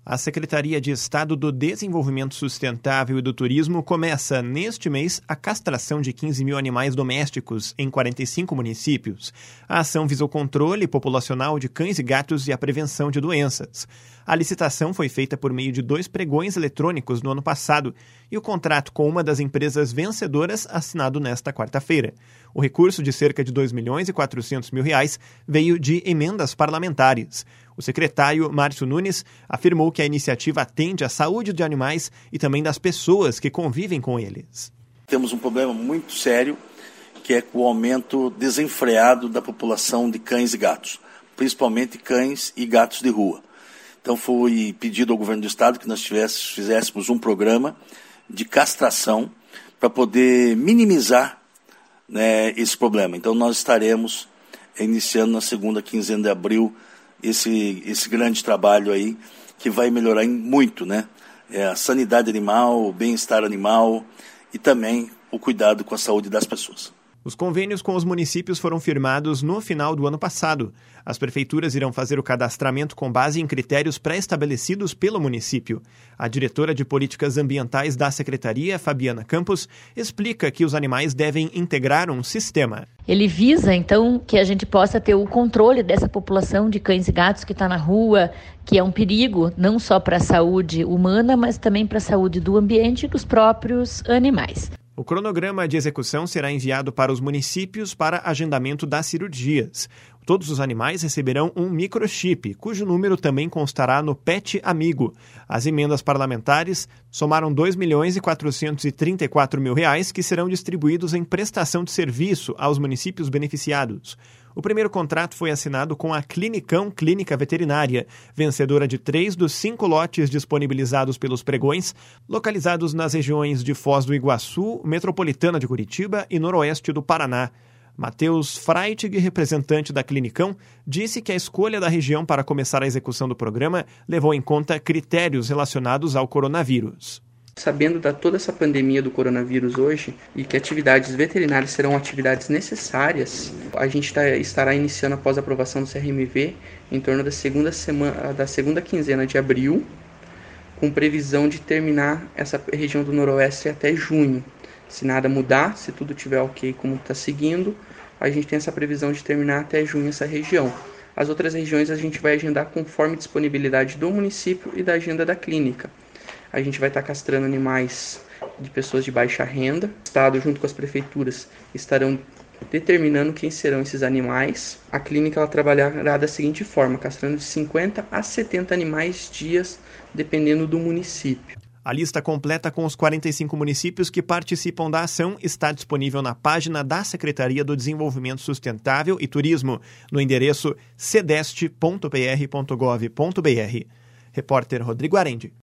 A Secretaria de Estado do Desenvolvimento Sustentável e do Turismo começa, neste mês, a castração de 15 mil animais domésticos em 45 municípios. A ação visa o controle populacional de cães e gatos e a prevenção de doenças. A licitação foi feita por meio de 2 pregões eletrônicos no ano passado e o contrato com uma das empresas vencedoras assinado nesta quarta-feira. O recurso de cerca de R$2.400.000 veio de emendas parlamentares. O secretário Márcio Nunes afirmou que a iniciativa atende à saúde de animais e também das pessoas que convivem com eles. Temos um problema muito sério, que é com o aumento desenfreado da população de cães e gatos, principalmente cães e gatos de rua. Então foi pedido ao governo do estado que nós fizéssemos um programa de castração para poder minimizar, esse problema. Então nós estaremos iniciando na segunda quinzena de abril esse grande trabalho aí, que vai melhorar muito, a sanidade animal, o bem-estar animal e também o cuidado com a saúde das pessoas. Os convênios com os municípios foram firmados no final do ano passado. As prefeituras irão fazer o cadastramento com base em critérios pré-estabelecidos pelo município. A diretora de Políticas Ambientais da Secretaria, Fabiana Campos, explica que os animais devem integrar um sistema. Ele visa, então, que a gente possa ter o controle dessa população de cães e gatos que está na rua, que é um perigo não só para a saúde humana, mas também para a saúde do ambiente e dos próprios animais. O cronograma de execução será enviado para os municípios para agendamento das cirurgias. Todos os animais receberão um microchip, cujo número também constará no Pet Amigo. As emendas parlamentares somaram R$2.434.000 que serão distribuídos em prestação de serviço aos municípios beneficiados. O primeiro contrato foi assinado com a Clinicão Clínica Veterinária, vencedora de 3 dos 5 lotes disponibilizados pelos pregões, localizados nas regiões de Foz do Iguaçu, Metropolitana de Curitiba e Noroeste do Paraná. Matheus Freitig, representante da Clinicão, disse que a escolha da região para começar a execução do programa levou em conta critérios relacionados ao coronavírus. Sabendo da toda essa pandemia do coronavírus hoje e que atividades veterinárias serão atividades necessárias, a gente estará iniciando após a aprovação do CRMV em torno da segunda quinzena de abril, com previsão de terminar essa região do Noroeste até junho. Se nada mudar, se tudo estiver ok como está seguindo, a gente tem essa previsão de terminar até junho essa região. As outras regiões a gente vai agendar conforme disponibilidade do município e da agenda da clínica. A gente vai estar castrando animais de pessoas de baixa renda. O Estado, junto com as prefeituras, estarão determinando quem serão esses animais. A clínica ela trabalhará da seguinte forma, castrando de 50 a 70 animais dias, dependendo do município. A lista completa com os 45 municípios que participam da ação está disponível na página da Secretaria do Desenvolvimento Sustentável e Turismo, no endereço cdeste.pr.gov.br. Repórter Rodrigo Arendi.